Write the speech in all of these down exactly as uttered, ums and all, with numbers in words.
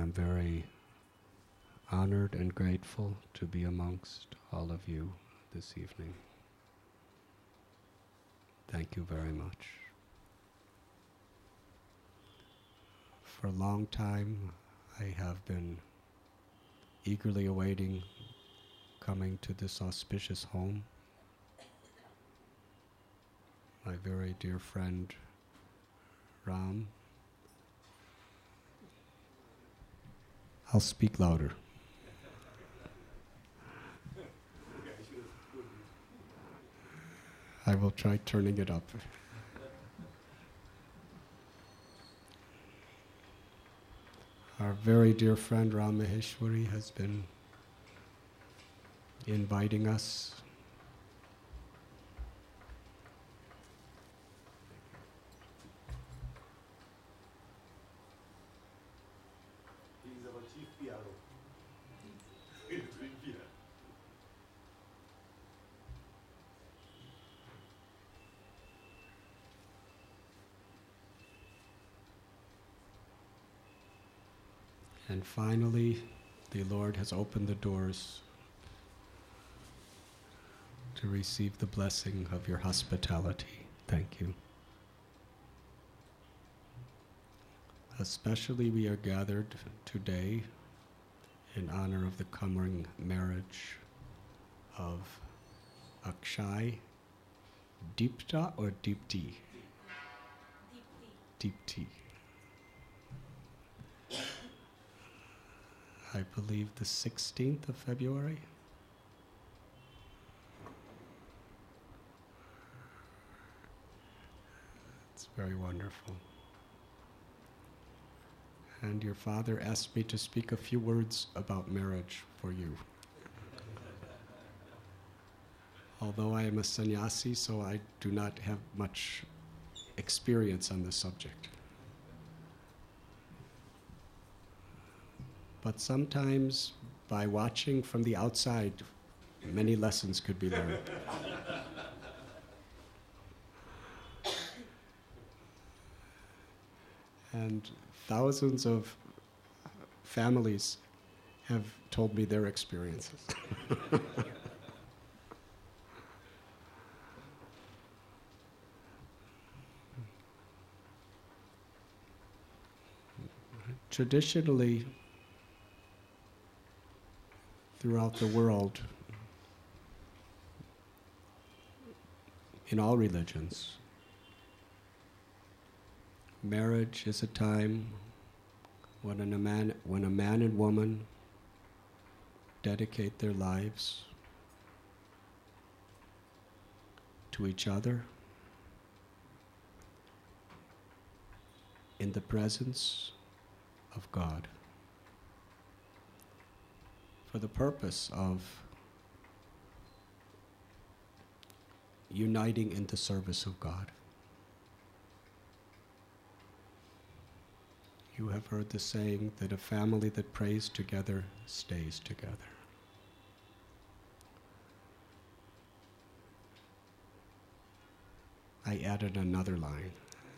I'm very honored and grateful to be amongst all of you this evening. Thank you very much. For a long time, I have been eagerly awaiting coming to this auspicious home. My very dear friend Ram. I'll speak louder. I will try turning it up. Our very dear friend Ram Maheshwari has been inviting us. He is our chief P R O. And finally, the Lord has opened the doors to receive the blessing of your hospitality. Thank you. Especially we are gathered today in honor of the coming marriage of Akshay, Deepta or Deepti? Deepti. I believe the sixteenth of February. It's very wonderful. And your father asked me to speak a few words about marriage for you. Although I am a sannyasi, so I do not have much experience on the subject. But sometimes, by watching from the outside, many lessons could be learned. And thousands of families have told me their experiences. Traditionally, throughout the world, in all religions, marriage is a time when a man, when a man and woman dedicate their lives to each other in the presence of God, for the purpose of uniting in the service of God. You have heard the saying that a family that prays together stays together. I added another line.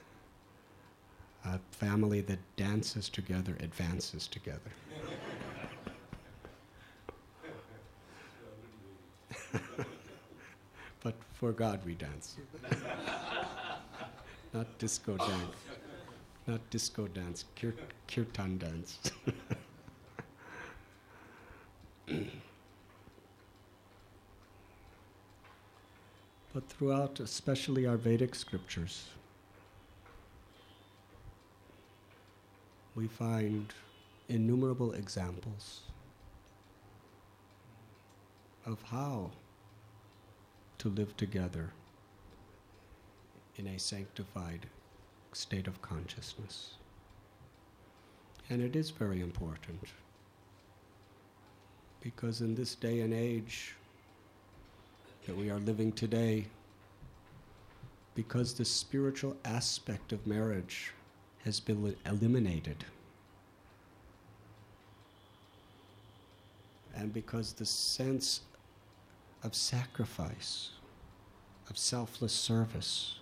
A family that dances together advances together. But for God we dance. Not disco dance. Not disco dance, kir- kirtan dance. But throughout, especially our Vedic scriptures, we find innumerable examples of how to live together in a sanctified state of consciousness. And it is very important, because in this day and age that we are living today, because the spiritual aspect of marriage has been eliminated, and because the sense of sacrifice, of selfless service,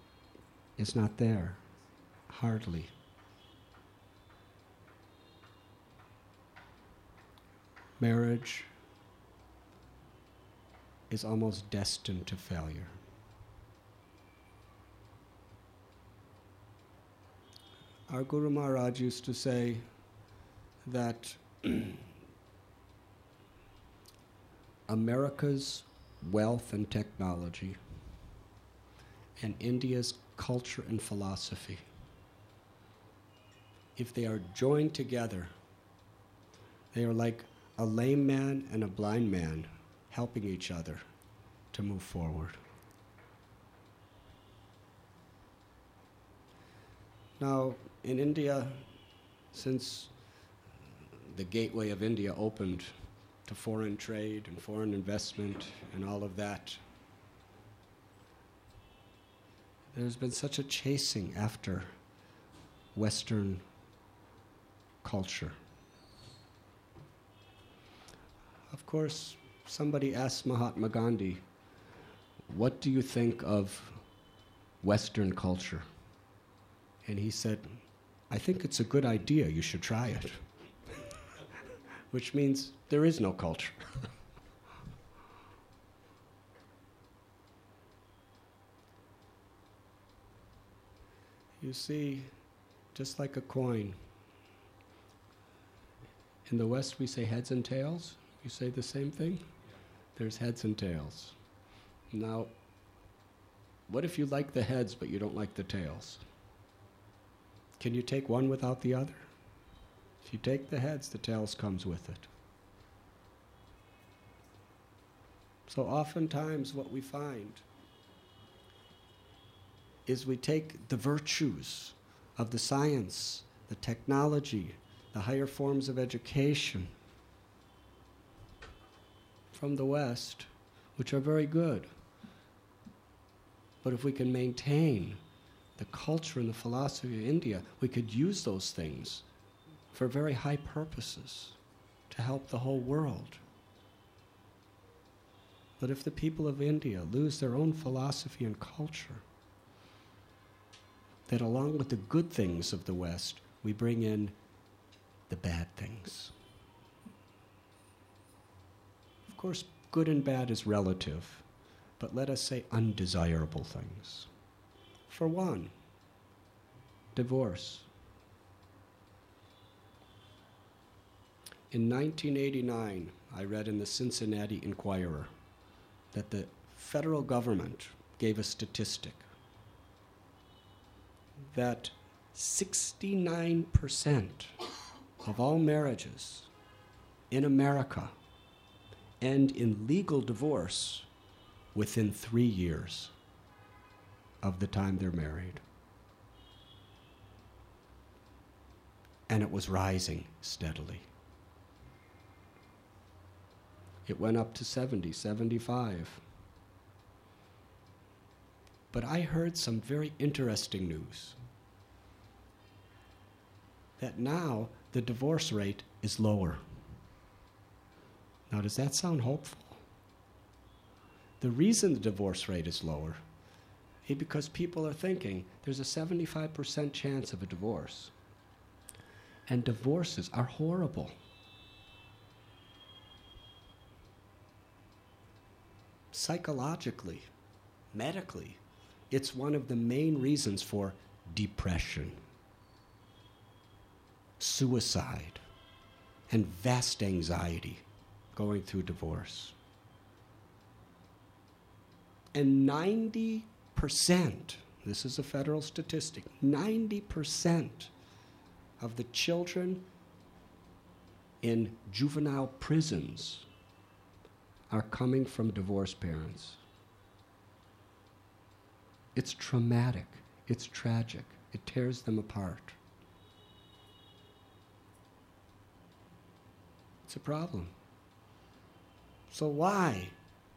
is not there, hardly. marriage is almost destined to failure. Our Guru Maharaj used to say that America's wealth and technology and India's culture and philosophy, if they are joined together, they are like a lame man and a blind man helping each other to move forward. Now, in India, since the gateway of India opened to foreign trade and foreign investment and all of that, there's been such a chasing after Western culture. Of course, somebody asked Mahatma Gandhi, "What do you think of Western culture?" And he said, "I think it's a good idea, you should try it." Which means there is no culture. You see, just like a coin, in the West we say heads and tails. You say the same thing? There's heads and tails. Now, what if you like the heads but you don't like the tails? Can you take one without the other? If you take the heads, the tails comes with it. So oftentimes what we find is we take the virtues of the science, the technology, the higher forms of education from the West, which are very good. But if we can maintain the culture and the philosophy of India, we could use those things for very high purposes to help the whole world. But if the people of India lose their own philosophy and culture, that along with the good things of the West, we bring in the bad things. Of course, good and bad is relative, but let us say undesirable things. For one, divorce. In nineteen eighty-nine, I read in the Cincinnati Enquirer that the federal government gave a statistic that sixty-nine percent of all marriages in America end in legal divorce within three years of the time they're married. And it was rising steadily. It went up to seventy, seventy-five. But I heard some very interesting news. That now the divorce rate is lower. Now, does that sound hopeful? The reason the divorce rate is lower is because people are thinking there's a seventy-five percent chance of a divorce. And divorces are horrible. Psychologically, medically, it's one of the main reasons for depression, suicide, and vast anxiety going through divorce. And ninety percent, this is a federal statistic, ninety percent of the children in juvenile prisons are coming from divorced parents. It's traumatic, it's tragic, it tears them apart. It's a problem. So why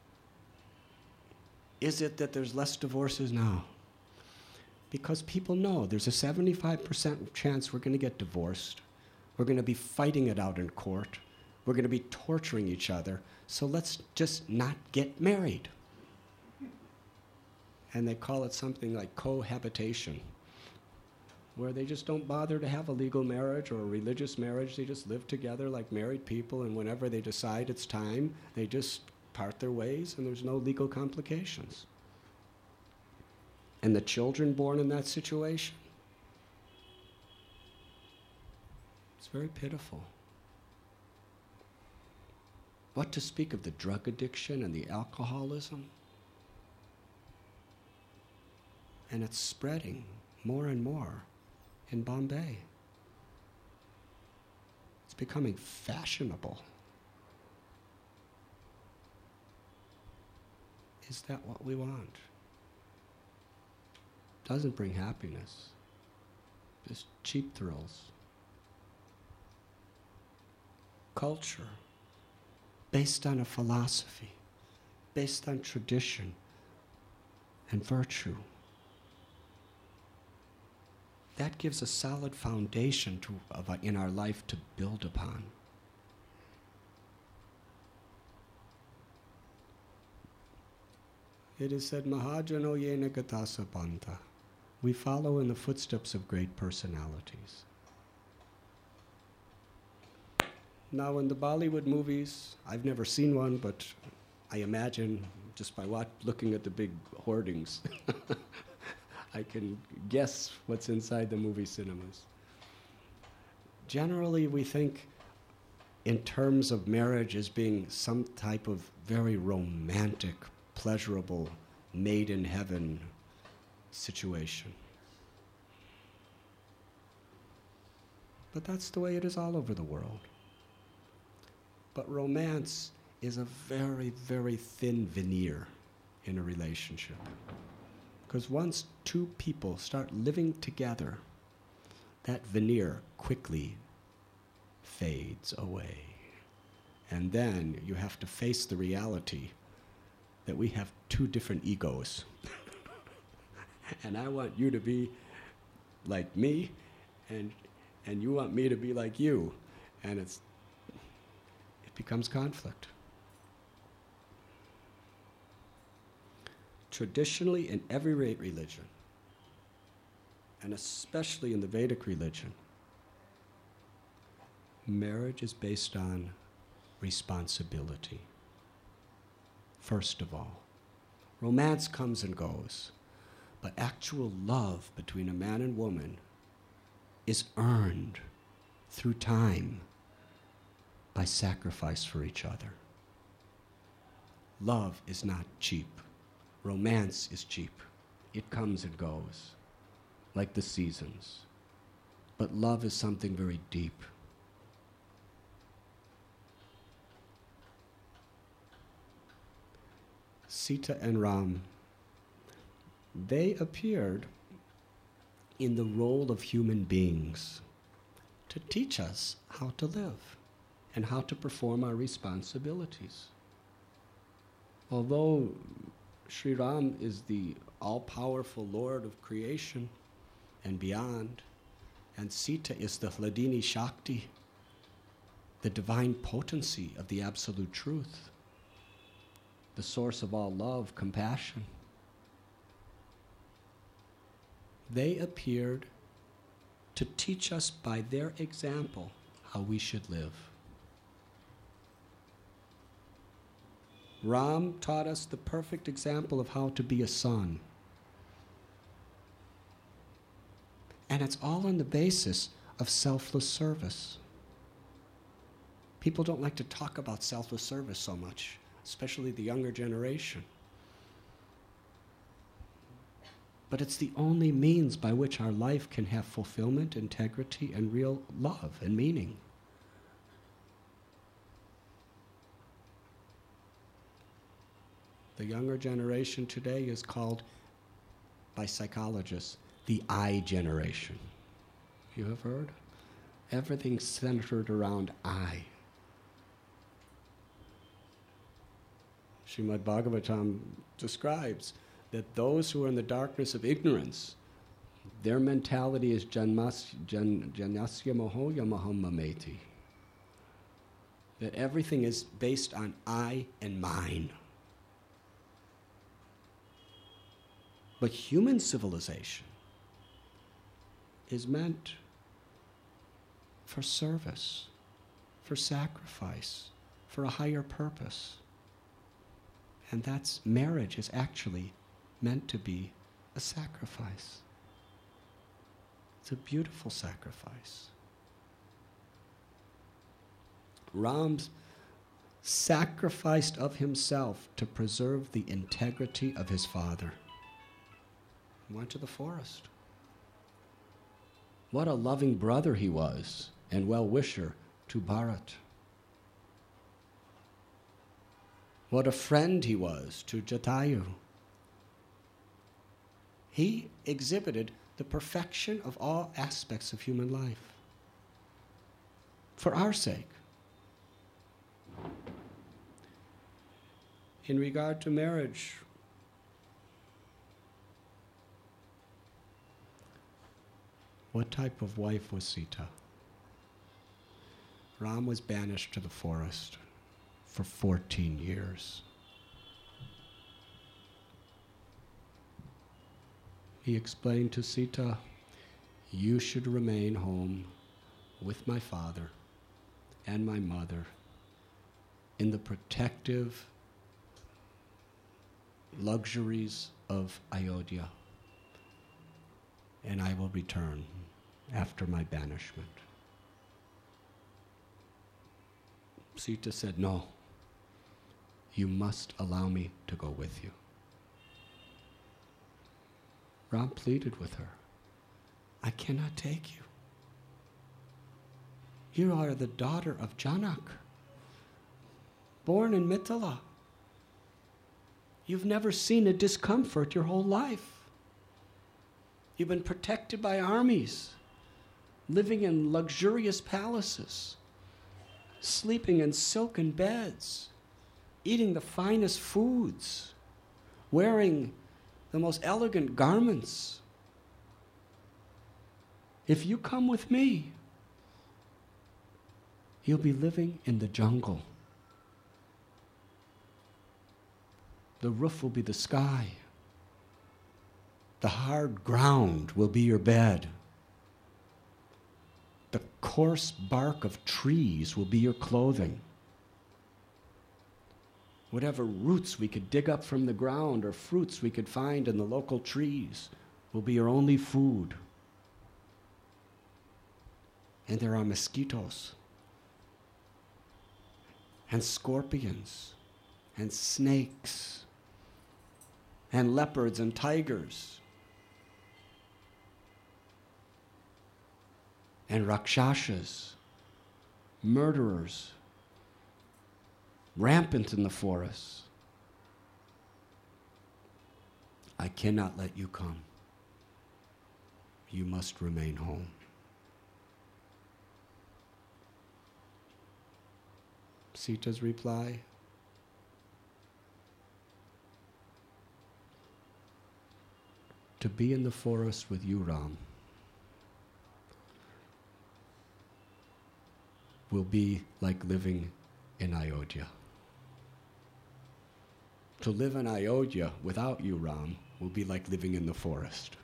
is it that there's less divorces now? Because people know there's a seventy-five percent chance we're going to get divorced. We're going to be fighting it out in court. We're going to be torturing each other. So let's just not get married. And they call it something like cohabitation. where they just don't bother to have a legal marriage or a religious marriage. They just live together like married people, and whenever they decide it's time, they just part their ways, and there's no legal complications. And the children born in that situation, it's very pitiful. What to speak of the drug addiction and the alcoholism? And it's spreading more and more in Bombay. It's becoming fashionable. Is that what we want? Doesn't bring happiness, just cheap thrills. Culture, based on a philosophy, based on tradition and virtue. That gives a solid foundation to, of, uh, in our life to build upon. It is said, Mahajano yena gatasa panta. We follow in the footsteps of great personalities. Now in the Bollywood movies, I've never seen one, but I imagine, just by what, looking at the big hoardings, I can guess what's inside the movie cinemas. Generally, we think in terms of marriage as being some type of very romantic, pleasurable, made in heaven situation. But that's the way it is all over the world. But romance is a very, very thin veneer in a relationship. Because once two people start living together, that veneer quickly fades away. And then you have to face the reality that we have two different egos. And I want you to be like me, and and you want me to be like you. And it's it becomes conflict. Traditionally, in every religion, and especially in the Vedic religion, marriage is based on responsibility. First of all, romance comes and goes, but actual love between a man and woman is earned through time by sacrifice for each other. Love is not cheap. Romance is cheap. It comes and goes, like the seasons. But love is something very deep. Sita and Ram, they appeared in the role of human beings to teach us how to live and how to perform our responsibilities. Although Sri Ram is the all-powerful Lord of creation and beyond, and Sita is the Hladini Shakti, the divine potency of the absolute truth, the source of all love, compassion. They appeared to teach us by their example how we should live. Ram taught us the perfect example of how to be a son. And it's all on the basis of selfless service. People don't like to talk about selfless service so much, especially the younger generation. But it's the only means by which our life can have fulfillment, integrity, and real love and meaning. The younger generation today is called, by psychologists, the I generation. You have heard? Everything's centered around I. Srimad Bhagavatam describes that those who are in the darkness of ignorance, their mentality is janmas, jan, janasya mohoya mahammameti. That everything is based on I and mine. But human civilization is meant for service, for sacrifice, for a higher purpose. And that's, marriage is actually meant to be a sacrifice. It's a beautiful sacrifice. Ram's sacrificed of himself to preserve the integrity of his father. He went to the forest. What a loving brother he was and well-wisher to Bharat. What a friend he was to Jatayu. He exhibited the perfection of all aspects of human life for our sake. In regard to marriage, what type of wife was Sita? Ram was banished to the forest for fourteen years. He explained to Sita, you should remain home with my father and my mother in the protective luxuries of Ayodhya, and I will return after my banishment. Sita said, no, you must allow me to go with you. Ram pleaded with her, I cannot take you. You are the daughter of Janak, born in Mithila. You've never seen a discomfort your whole life. You've been protected by armies, living in luxurious palaces, sleeping in silken beds, eating the finest foods, wearing the most elegant garments. If you come with me, you'll be living in the jungle. The roof will be the sky. The hard ground will be your bed. The coarse bark of trees will be your clothing. Whatever roots we could dig up from the ground or fruits we could find in the local trees will be your only food. And there are mosquitoes and scorpions and snakes and leopards and tigers and rakshasas, murderers, rampant in the forest. I cannot let you come. You must remain home. Sita's reply, to be in the forest with you, Ram, will be like living in Ayodhya. To live in Ayodhya without you, Ram, will be like living in the forest.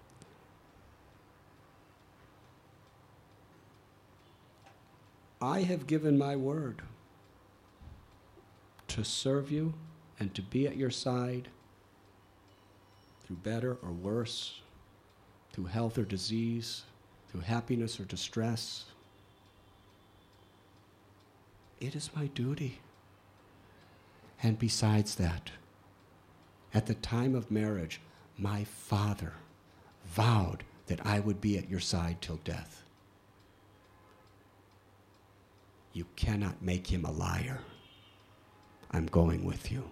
I have given my word to serve you and to be at your side through better or worse, through health or disease, through happiness or distress. It is my duty. And besides that, at the time of marriage, my father vowed that I would be at your side till death. You cannot make him a liar. I'm going with you.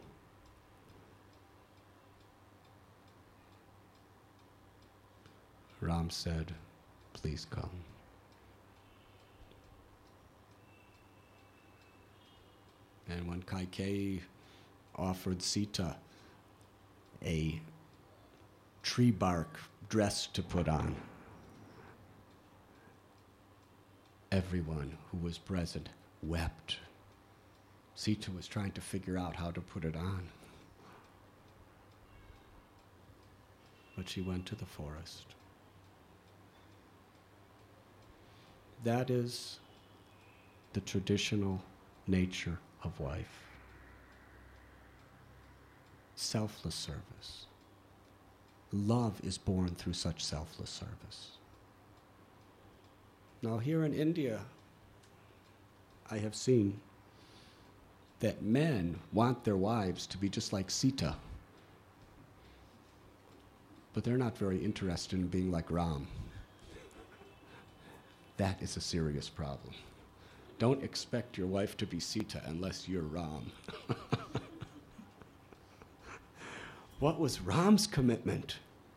Ram said, please come. And when Kaikeyi offered Sita a tree bark dress to put on, everyone who was present wept. Sita was trying to figure out how to put it on. But she went to the forest. That is the traditional nature of wife. Selfless service. Love is born through such selfless service. Now here in India, I have seen that men want their wives to be just like Sita, but they're not very interested in being like Ram. That is a serious problem. Don't expect your wife to be Sita unless you're Ram. What was Ram's commitment?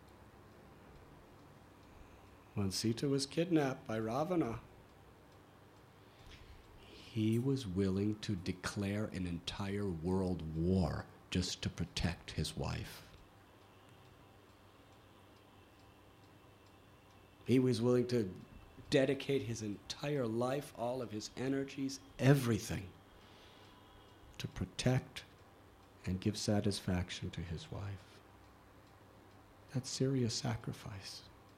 When Sita was kidnapped by Ravana, he was willing to declare an entire world war just to protect his wife. He was willing to dedicate his entire life, all of his energies, everything, to protect and give satisfaction to his wife. That's serious sacrifice.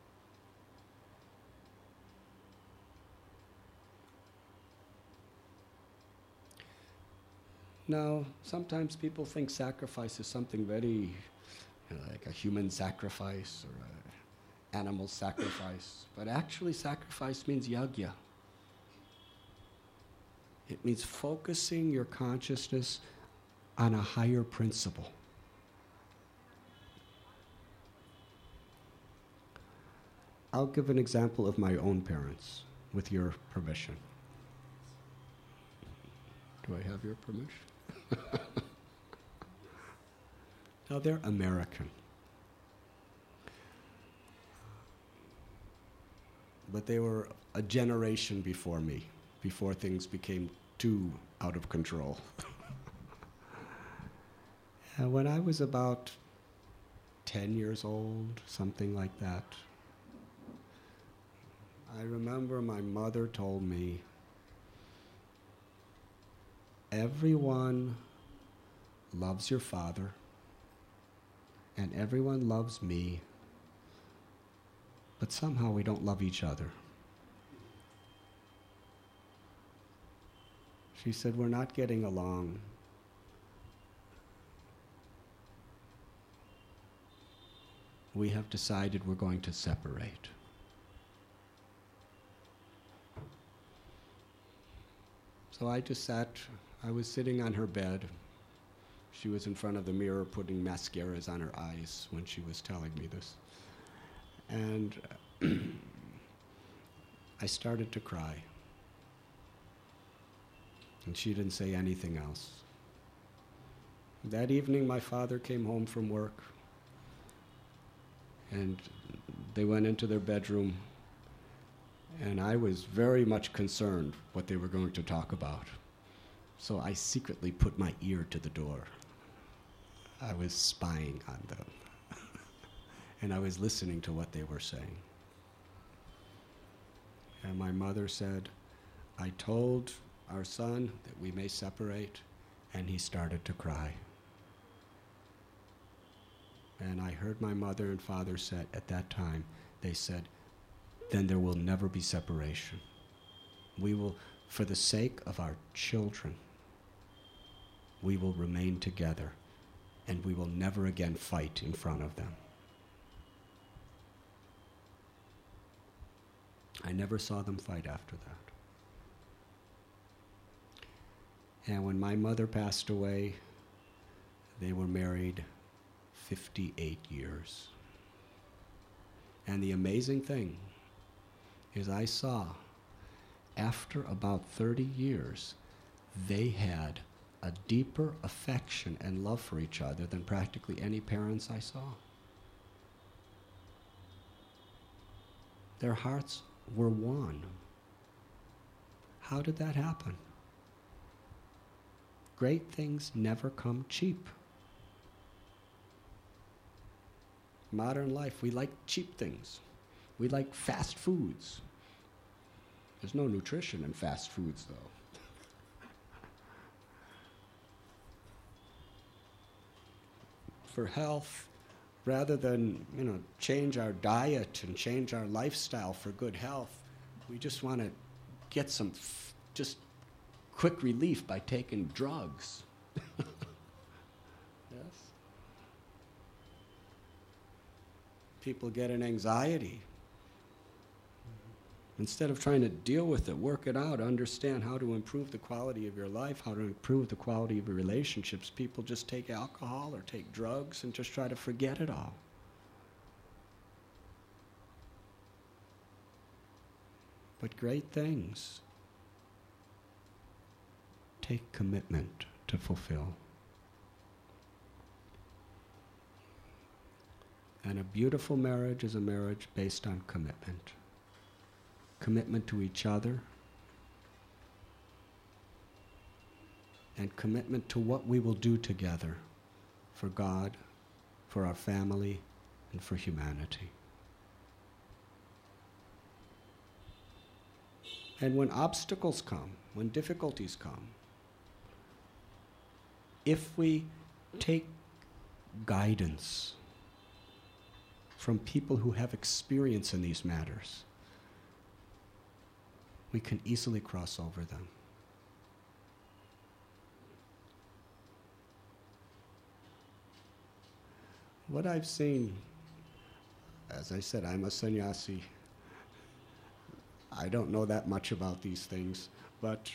Now, sometimes people think sacrifice is something very, you know, like a human sacrifice or an animal sacrifice. But actually, sacrifice means yajna. It means focusing your consciousness on a higher principle. I'll give an example of my own parents, with your permission. Do I have your permission? Now, they're American. But they were a generation before me, before things became too out of control. And when I was about ten years old, something like that, I remember my mother told me, everyone loves your father, and everyone loves me, but somehow we don't love each other. She said, we're not getting along. We have decided we're going to separate. So I just sat, I was sitting on her bed. She was in front of the mirror putting mascaras on her eyes when she was telling me this. And I started to cry. And she didn't say anything else. That evening, my father came home from work, and they went into their bedroom, and I was very much concerned what they were going to talk about. So I secretly put my ear to the door. I was spying on them. And I was listening to what they were saying. And my mother said, I told our son that we may separate, and he started to cry. And I heard my mother and father say at that time, they said, then there will never be separation. We will, for the sake of our children, we will remain together, and we will never again fight in front of them. I never saw them fight after that. And when my mother passed away, they were married fifty-eight years. And the amazing thing is I saw, after about thirty years, they had a deeper affection and love for each other than practically any parents I saw. Their hearts were one. How did that happen? Great things never come cheap. Modern life, we like cheap things. We like fast foods. There's no nutrition in fast foods, though. For health, rather than, you know, change our diet and change our lifestyle for good health, we just want to get some f- just quick relief by taking drugs. Yes. People get an anxiety. Instead of trying to deal with it, work it out, understand how to improve the quality of your life, how to improve the quality of your relationships, people just take alcohol or take drugs and just try to forget it all. But great things take commitment to fulfill. And a beautiful marriage is a marriage based on commitment. Commitment to each other, and commitment to what we will do together for God, for our family, and for humanity. And when obstacles come, when difficulties come, if we take guidance from people who have experience in these matters, we can easily cross over them. What I've seen, as I said, I'm a sannyasi. I don't know that much about these things, but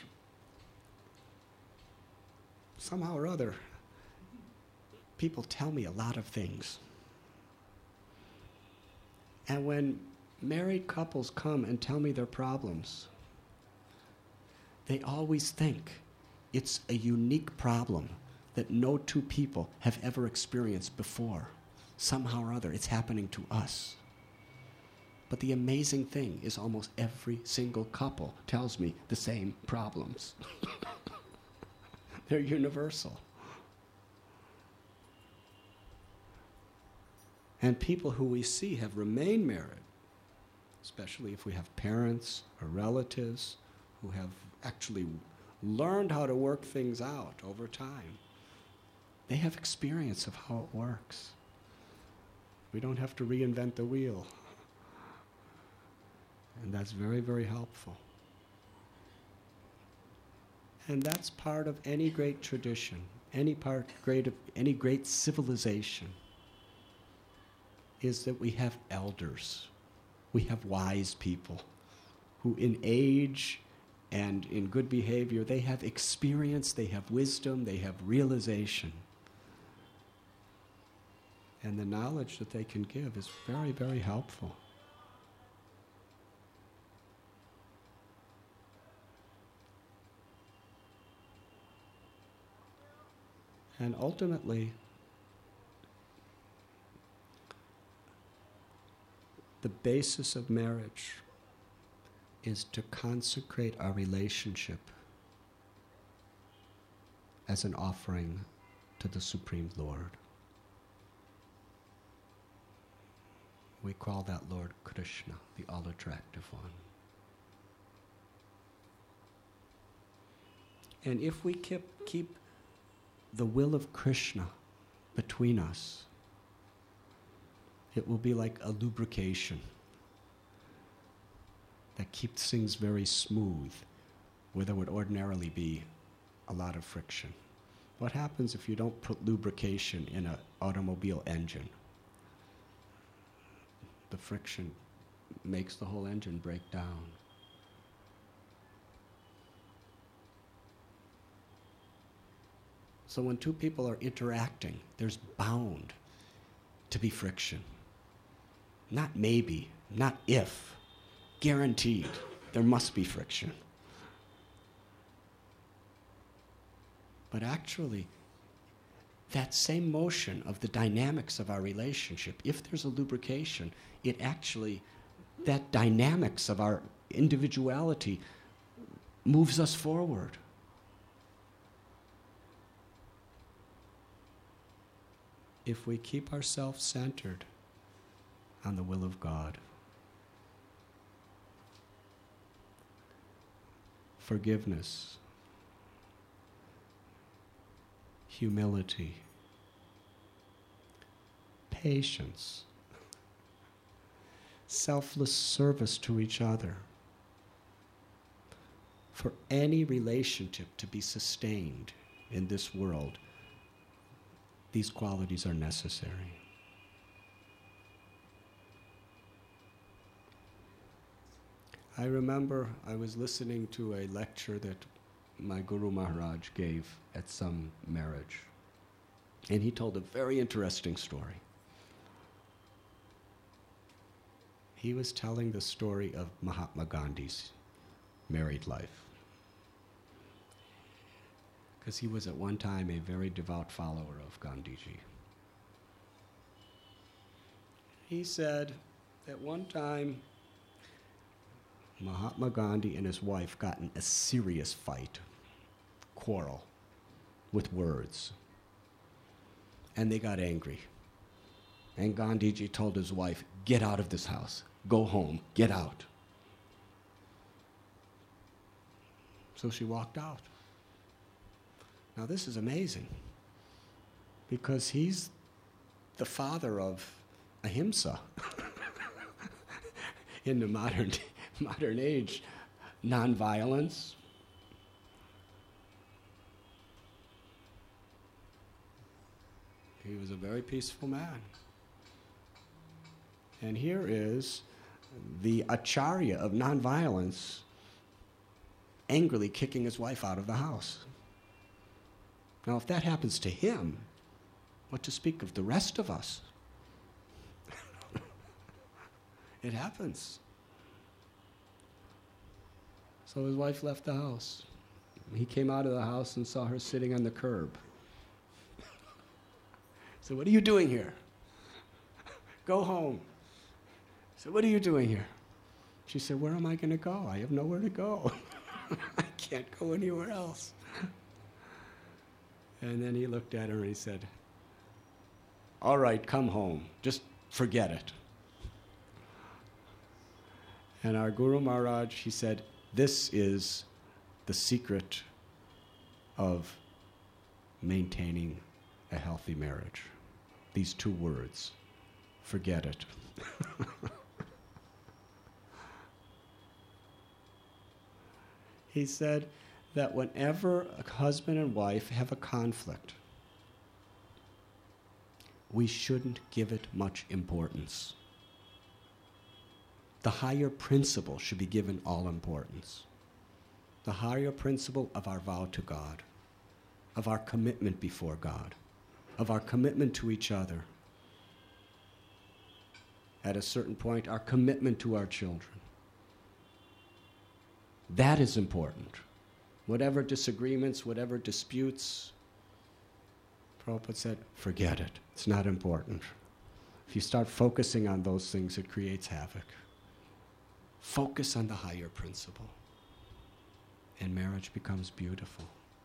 somehow or other, people tell me a lot of things. And when married couples come and tell me their problems, they always think it's a unique problem that no two people have ever experienced before. Somehow or other, it's happening to us. But the amazing thing is almost every single couple tells me the same problems. They're universal. And people who we see have remained married, especially if we have parents or relatives who have actually learned how to work things out over time, they have experience of how it works. We don't have to reinvent the wheel. And that's very, very helpful. And that's part of any great tradition, any part great of any great civilization, is that we have elders. We have wise people who in age and in good behavior, they have experience, they have wisdom, they have realization. And the knowledge that they can give is very, very helpful. And ultimately, the basis of marriage is to consecrate our relationship as an offering to the Supreme Lord. We call that Lord Krishna, the all-attractive one. And if we keep, keep the will of Krishna between us, it will be like a lubrication that keeps things very smooth, where there would ordinarily be a lot of friction. What happens if you don't put lubrication in an automobile engine? The friction makes the whole engine break down. So when two people are interacting, there's bound to be friction. Not maybe, not if, guaranteed, there must be friction. But actually, that same motion of the dynamics of our relationship, if there's a lubrication, it actually, that dynamics of our individuality moves us forward. If we keep ourselves centered on the will of God. Forgiveness, humility, patience, selfless service to each other, For any relationship to be sustained in this world, these qualities are necessary. I remember I was listening to a lecture that my Guru Maharaj gave at some marriage. And he told a very interesting story. He was telling the story of Mahatma Gandhi's married life. Because he was at one time a very devout follower of Gandhiji. He said at one time, Mahatma Gandhi and his wife got in a serious fight, quarrel, with words. And they got angry. And Gandhiji told his wife, get out of this house. Go home. Get out. So she walked out. Now this is amazing, because he's the father of ahimsa in the modern, modern age, nonviolence. He was a very peaceful man. And here is the acharya of nonviolence angrily kicking his wife out of the house. Now, if that happens to him, what to speak of the rest of us? It happens. So his wife left the house. He came out of the house and saw her sitting on the curb. So, what are you doing here? Go home. So, what are you doing here? She said, where am I going to go? I have nowhere to go. I can't go anywhere else. And then he looked at her and he said, all right, come home. Just forget it. And our Guru Maharaj, he said, this is the secret of maintaining a healthy marriage. These two words, forget it. He said that whenever a husband and wife have a conflict, we shouldn't give it much importance. The higher principle should be given all importance. The higher principle of our vow to God, of our commitment before God, of our commitment to each other. At a certain point, our commitment to our children. That is important. Whatever disagreements, whatever disputes, Prabhupada said, forget it. It's not important. If you start focusing on those things, it creates havoc. Focus on the higher principle, and marriage becomes beautiful.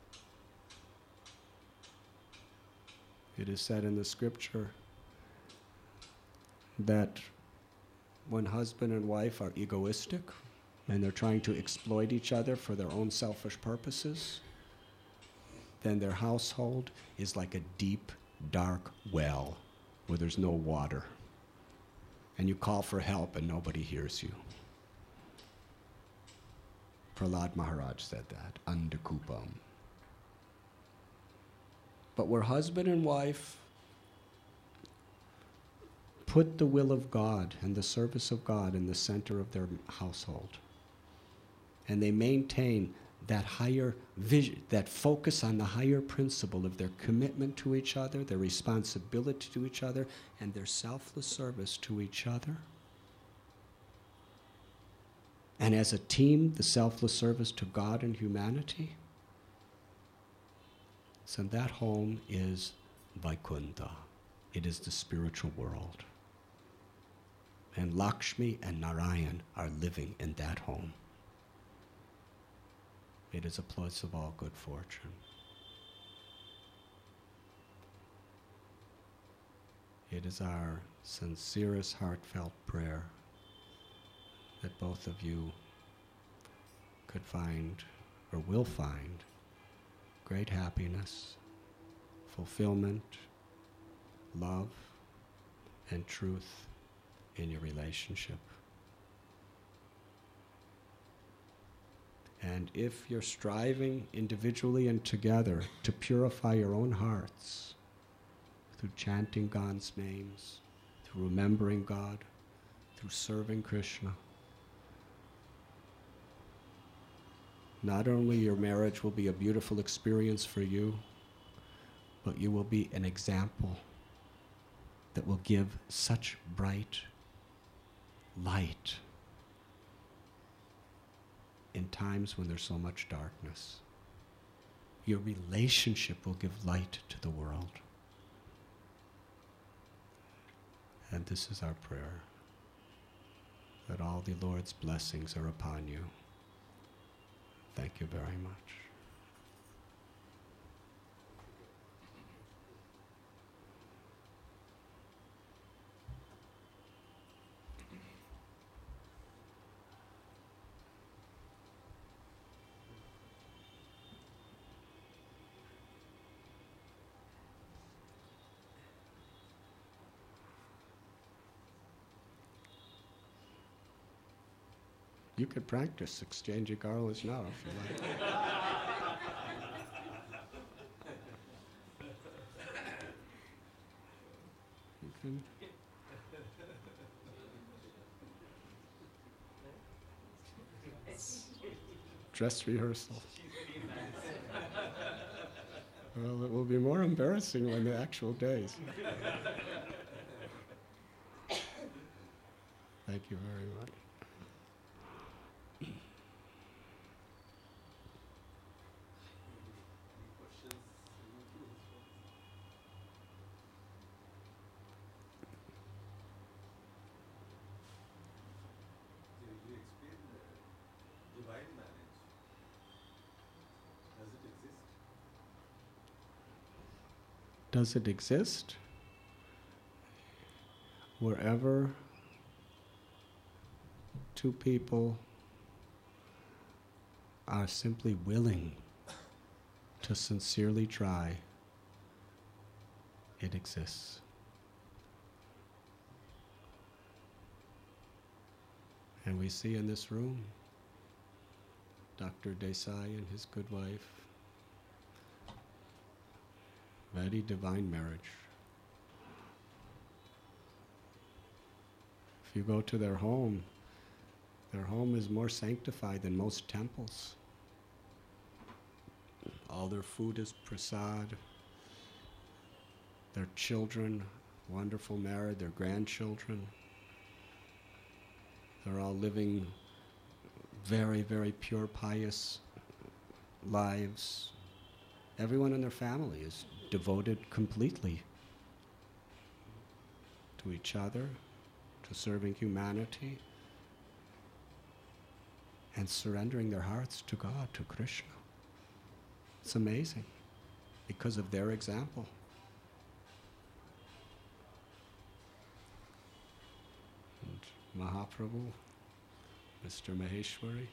It is said in the scripture that when husband and wife are egoistic and they're trying to exploit each other for their own selfish purposes, then their household is like a deep, dark well where there's no water. And you call for help and nobody hears you. Prahlad Maharaj said that, Andakupam. But where husband and wife put the will of God and the service of God in the center of their household, and they maintain that higher vision, that focus on the higher principle of their commitment to each other, their responsibility to each other, and their selfless service to each other, and as a team, the selfless service to God and humanity, so that home is Vaikuntha. It is the spiritual world. And Lakshmi and Narayan are living in that home. It is a place of all good fortune. It is our sincerest, heartfelt prayer that both of you could find, or will find, great happiness, fulfillment, love, and truth in your relationship. And if you're striving individually and together to purify your own hearts through chanting God's names, through remembering God, through serving Krishna, not only your marriage will be a beautiful experience for you, but you will be an example that will give such bright light in times when there's so much darkness. Your relationship will give light to the world. And this is our prayer, that all the Lord's blessings are upon you. Thank you very much. You could practice exchanging garlands now if you like. You can. Dress rehearsal. Well, it will be more embarrassing when the actual days. Thank you very much. Does it exist? Wherever two people are simply willing to sincerely try, it exists. And we see in this room Doctor Desai and his good wife, very divine marriage. If you go to their home, their home is more sanctified than most temples. All their food is prasad. Their children, wonderful married, their grandchildren. They're all living very, very pure, pious lives. Everyone in their family is devoted completely to each other, to serving humanity, and surrendering their hearts to God, to Krishna. It's amazing because of their example. And Mahaprabhu, Mister Maheshwari,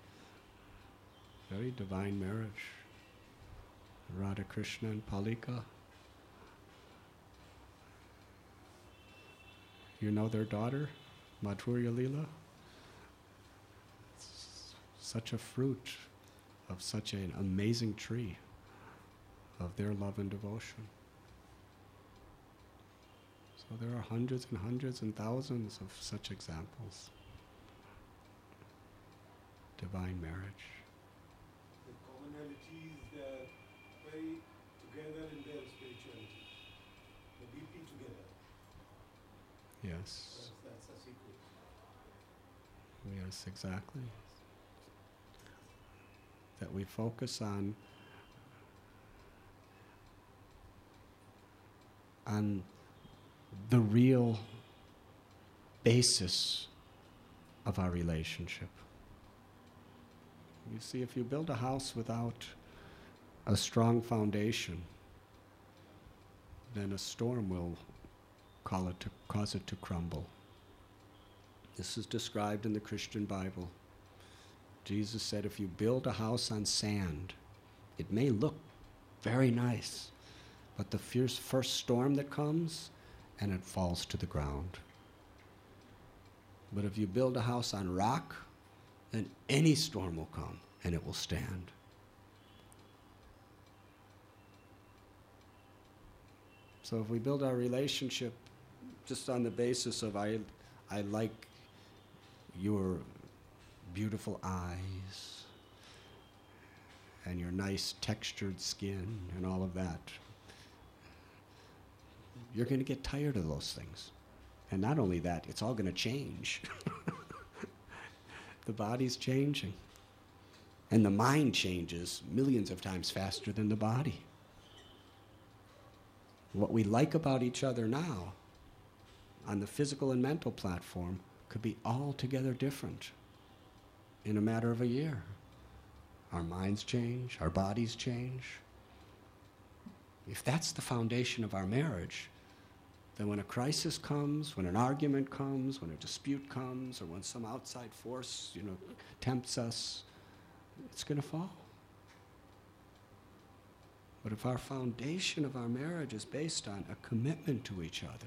very divine marriage. Radha Krishna and Palika. You know their daughter, Madhurya Leela? It's such a fruit of such an amazing tree of their love and devotion. So there are hundreds and hundreds and thousands of such examples. Divine marriage. The commonalities that very together in their spirituality. They're deeply together. Yes. That's, that's a secret. Yes, exactly. That we focus on on the real basis of our relationship. You see, if you build a house without a strong foundation, then a storm will call it to, cause it to crumble. This is described in the Christian Bible. Jesus said, if you build a house on sand, it may look very nice, but the fierce first storm that comes, and it falls to the ground. But if you build a house on rock, then any storm will come, and it will stand. So if we build our relationship just on the basis of I, I like your beautiful eyes and your nice textured skin and all of that, you're going to get tired of those things. And not only that, it's all going to change. The body's changing. And the mind changes millions of times faster than the body. What we like about each other now, on the physical and mental platform, could be altogether different in a matter of a year. Our minds change, our bodies change. If that's the foundation of our marriage, then when a crisis comes, when an argument comes, when a dispute comes, or when some outside force, you know, tempts us, it's going to fall. But if our foundation of our marriage is based on a commitment to each other,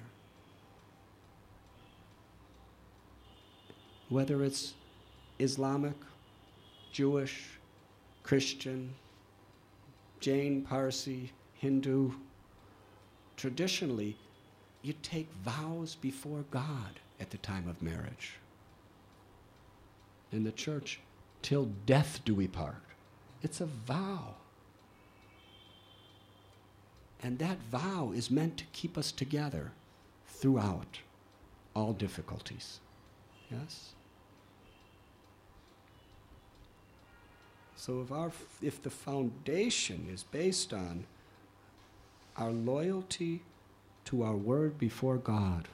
whether it's Islamic, Jewish, Christian, Jain, Parsi, Hindu, traditionally, you take vows before God at the time of marriage. In the church, till death do we part. It's a vow. And that vow is meant to keep us together throughout all difficulties. Yes? So if, our, if the foundation is based on our loyalty to our word before God.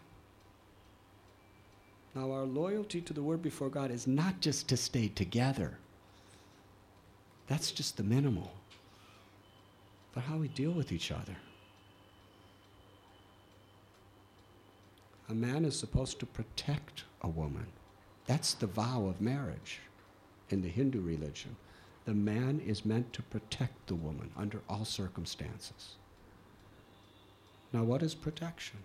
Now, our loyalty to the word before God is not just to stay together. That's just the minimal. But how we deal with each other. A man is supposed to protect a woman. That's the vow of marriage in the Hindu religion. The man is meant to protect the woman under all circumstances. Now, what is protection?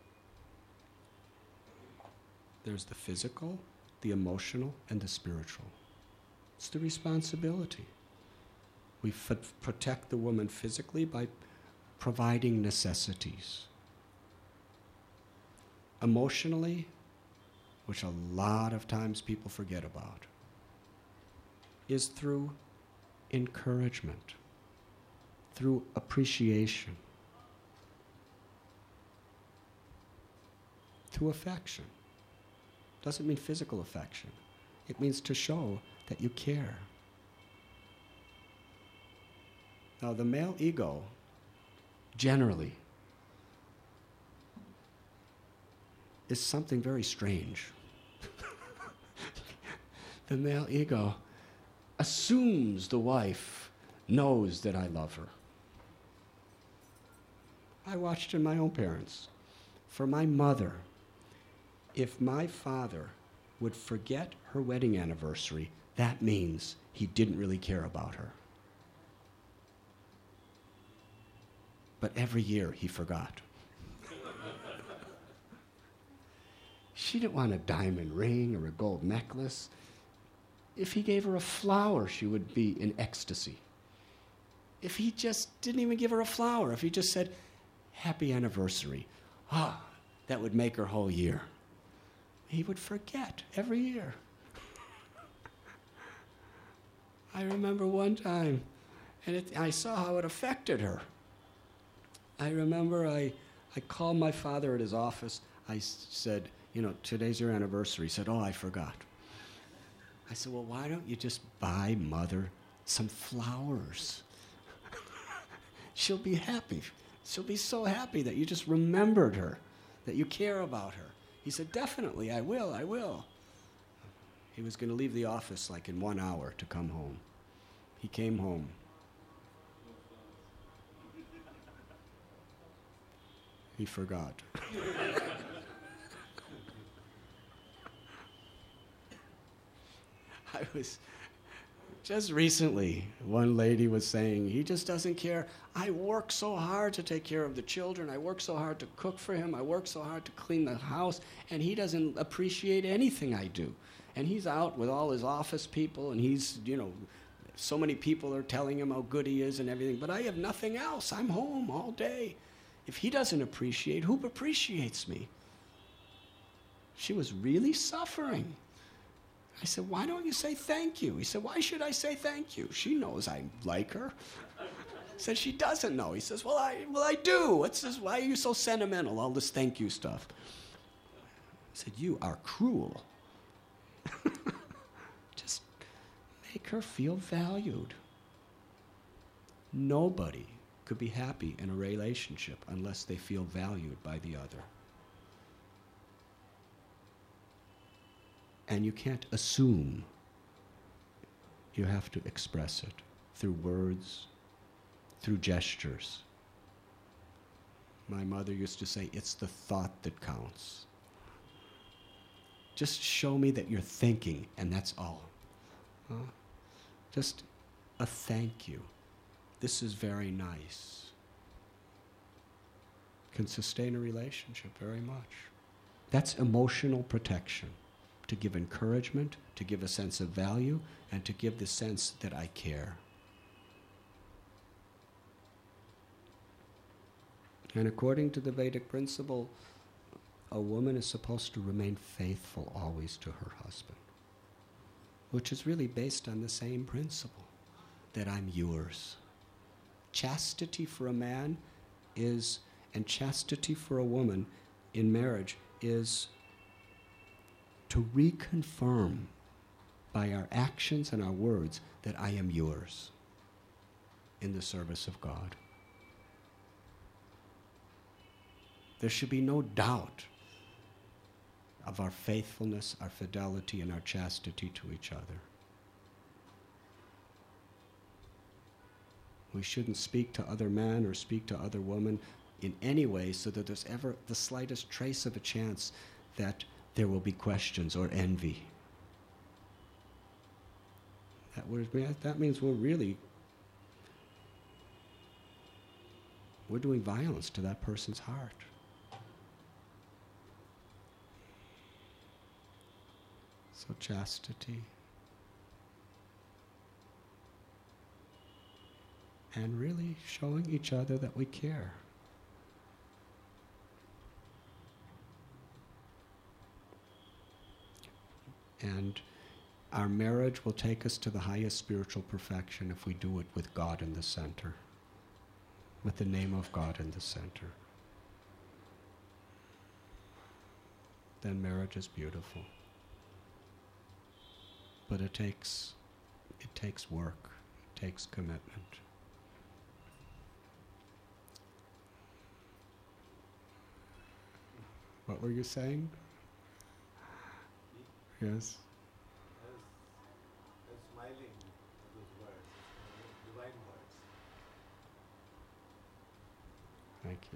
There's the physical, the emotional, and the spiritual. It's the responsibility. We f- protect the woman physically by providing necessities. Emotionally, which a lot of times people forget about, is through encouragement, through appreciation, through affection. Doesn't mean physical affection. It means to show that you care. Now, the male ego, generally, is something very strange. The male ego assumes the wife knows that I love her. I watched in my own parents. For my mother, if my father would forget her wedding anniversary, that means he didn't really care about her. But every year he forgot. She didn't want a diamond ring or a gold necklace. If he gave her a flower, she would be in ecstasy. If he just didn't even give her a flower, if he just said, happy anniversary, ah, that would make her whole year. He would forget every year. I remember one time, and it, I saw how it affected her. I remember I, I called my father at his office. I s- said, you know, today's your anniversary. He said, oh, I forgot. I said, well, why don't you just buy Mother some flowers? She'll be happy. She'll be so happy that you just remembered her, that you care about her. He said, definitely, I will, I will. He was going to leave the office like in one hour to come home. He came home. He forgot. I was, just recently, one lady was saying, he just doesn't care. I work so hard to take care of the children. I work so hard to cook for him. I work so hard to clean the house, and he doesn't appreciate anything I do. And he's out with all his office people, and he's, you know, So many people are telling him how good he is and everything, but I have nothing else. I'm home all day. If he doesn't appreciate, who appreciates me? She was really suffering. I said, why don't you say thank you? He said, why should I say thank you? She knows I like her. I said, she doesn't know. He says, well, I, well, I do. What's this? Why are you so sentimental, all this thank you stuff? I said, you are cruel. Just make her feel valued. Nobody could be happy in a relationship unless they feel valued by the other. And you can't assume. You have to express it through words, through gestures. My mother used to say, it's the thought that counts. Just show me that you're thinking, and that's all. Huh? Just a thank you. This is very nice. Can sustain a relationship very much. That's emotional protection. To give encouragement, to give a sense of value, and to give the sense that I care. And according to the Vedic principle, a woman is supposed to remain faithful always to her husband, which is really based on the same principle, that I'm yours. Chastity for a man is, and chastity for a woman in marriage is to reconfirm by our actions and our words that I am yours in the service of God. There should be no doubt of our faithfulness, our fidelity, and our chastity to each other. We shouldn't speak to other men or speak to other women in any way so that there's ever the slightest trace of a chance that there will be questions or envy. That, would, that means we're really, we're doing violence to that person's heart. So chastity. And really showing each other that we care. And our marriage will take us to the highest spiritual perfection if we do it with God in the center, with the name of God in the center. Then marriage is beautiful. But it takes, it takes work, it takes commitment. What were you saying? Yes. I was, I was smiling at those words, divine words. Thank you.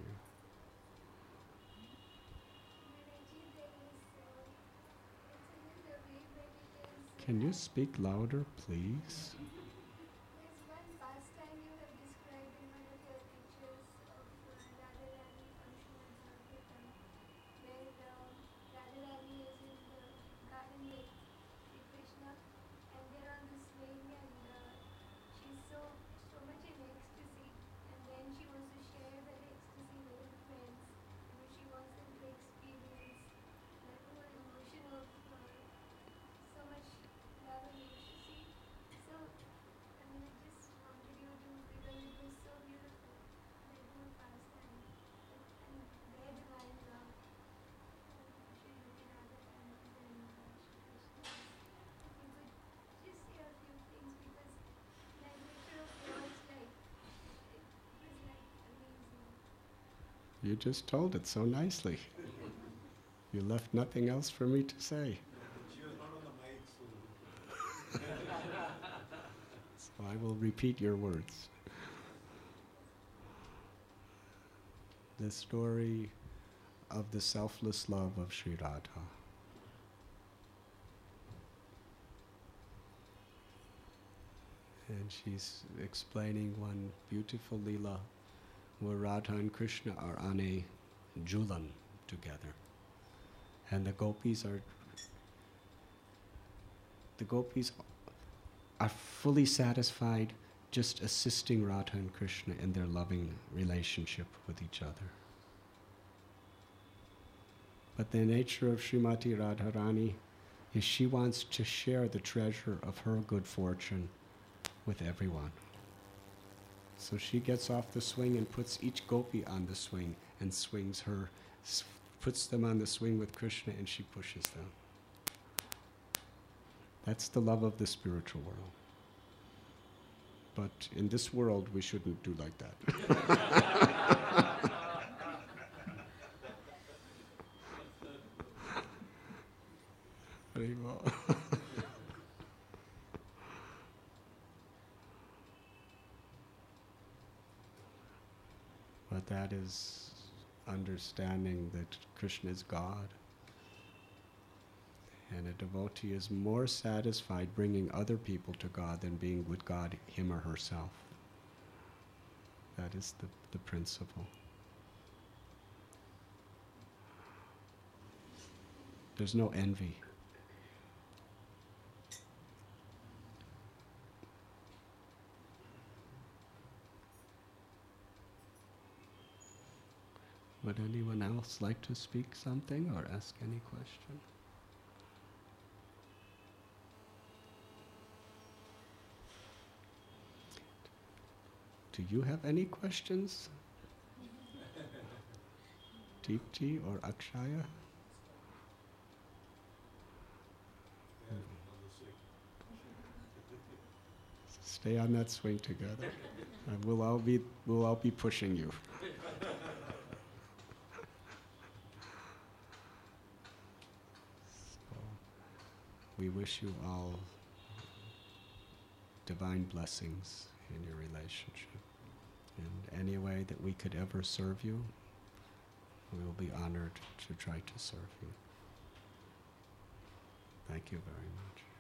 Can you speak louder, please? There's one pastime you have described in one of your pictures of uh, Radharani function at Sankirtan, where uh, Radharani is in the garden with Sri Krishna, and they're on the swing, and uh, she's so so much in ecstasy, and then she wants to share that ecstasy with her friends. You know, she wants them to experience that whole emotion of uh, so much love and ecstasy. So, I mean, I just wanted you to, because it was so beautiful, that whole pastime, and their divine love, Srimati Radharani and Shri Krishna. If you could just say a few things, because that nature of yours, like, it was like amazing. You just told it so nicely. You left nothing else for me to say. She was not on the mic, so So I will repeat your words. The story of the selfless love of Sri Radha. And she's explaining one beautiful lila where Radha and Krishna are on a julan together. And the gopis are, the gopis are fully satisfied just assisting Radha and Krishna in their loving relationship with each other. But the nature of Srimati Radharani is she wants to share the treasure of her good fortune with everyone. So she gets off the swing and puts each gopi on the swing and swings her, s- puts them on the swing with Krishna, and she pushes them. That's the love of the spiritual world. But in this world, we shouldn't do like that. Very well. But that is understanding that Krishna is God. And a devotee is more satisfied bringing other people to God than being with God, him or herself. That is the, the principle. There's no envy. Would anyone else like to speak something or ask any question? Do you have any questions? Deepti or Akshaya? Stay on that swing together. And we'll all be we'll all be pushing you. So we wish you all divine blessings in your relationship. In any way that we could ever serve you, we will be honored to try to serve you. Thank you very much.